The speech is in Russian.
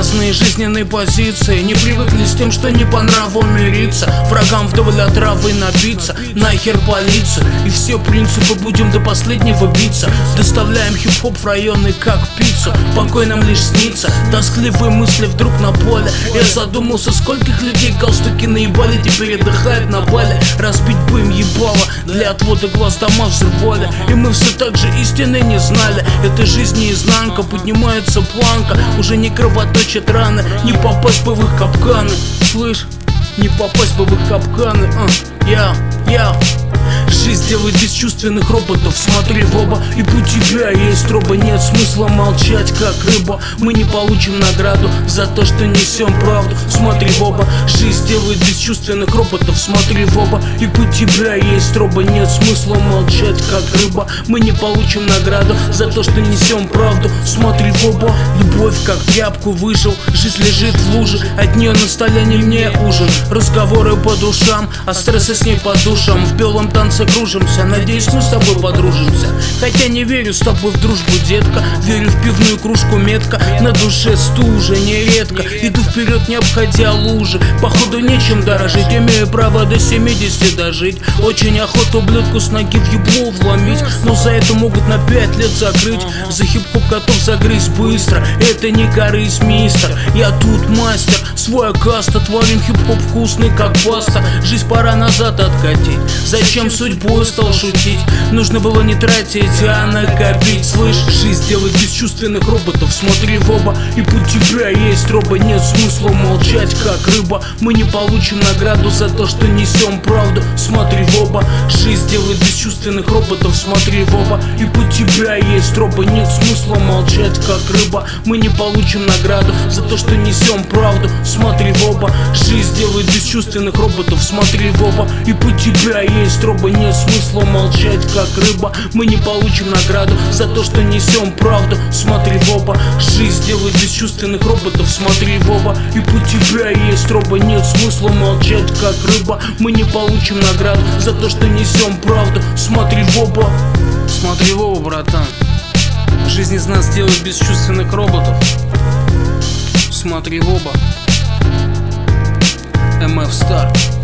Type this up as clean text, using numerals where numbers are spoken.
Разные жизненные позиции, не привыкли с тем, что не по нраву мириться. Врагам вдоволь отравы набиться, нахер полицию. И все принципы будем до последнего биться. Доставляем хип-хоп в районы как пиццу. Покой нам лишь снится, тоскливые мысли вдруг на поле. Я задумался, скольких людей галстуки наебали, теперь отдыхают на бале. Разбить бы им ебало, для отвода глаз дома взрывали. И мы все так же истины не знали. Это жизни изнанка, поднимается планка. Уже не кровоточат раны, не попасть бы в их капканы. Слышь, не попасть бы в их капканы. Я Жизнь делает бесчувственных роботов, смотри в оба. И у тебя есть роба, нет смысла молчать, как рыба. Мы не получим награду за то, что несем правду, смотри в оба. Жизнь делает бесчувственных роботов, смотри в оба. И у тебя есть роба, нет смысла молчать, как рыба. Мы не получим награду за то, что несем правду, смотри в оба. Любовь как тряпку выжил, жизнь лежит в луже. От нее на столе не мне ужин, разговоры по душам, а стресса с ней по душам. В белом танце кружимся, надеюсь, мы с тобой подружимся. Хотя не верю с тобой в дружбу, детка. Верю в пивную кружку метко, на душе стужа нередко. Иду вперед, не обходя лужи. Походу нечем дорожить, имею право до 70 дожить. Очень охота ублюдку с ноги в ебло вломить, но за это могут на 5 лет закрыть. За хип-хоп готов загрызть быстро, это не корысть, мистер. Я тут мастер, свой каста, творим хип-хоп вкусный как паста. Жизнь пора назад откатить, зачем судьбой стал шутить? Нужно было не тратить, а накопить. Слышь, жизнь делает бесчувственных роботов, смотри в оба. И у тебя есть роба, нет смысла молчать, как рыба. Мы не получим награду за то, что несем правду, смотри в оба. Жизнь делает бесчувственных роботов, смотри в оба. И у тебя есть роба, нет смысла молчать, как рыба. Мы не получим награду за то, что несем правду, смотри в оба. Жизнь делает бесчувственных роботов, смотри в оба. И у тебя есть роба, нет смысла молчать, как рыба. Мы не получим награду за то, что несем правду, смотри в оба. Жизнь делает бесчувственных роботов, смотри в оба. И у тебя есть роба, нет смысла молчать, как рыба. Мы не получим награду за то, что несем правду, смотри в оба. Смотри в оба, братан. Жизнь из нас делает бесчувственных роботов, смотри в оба. МФ Стар.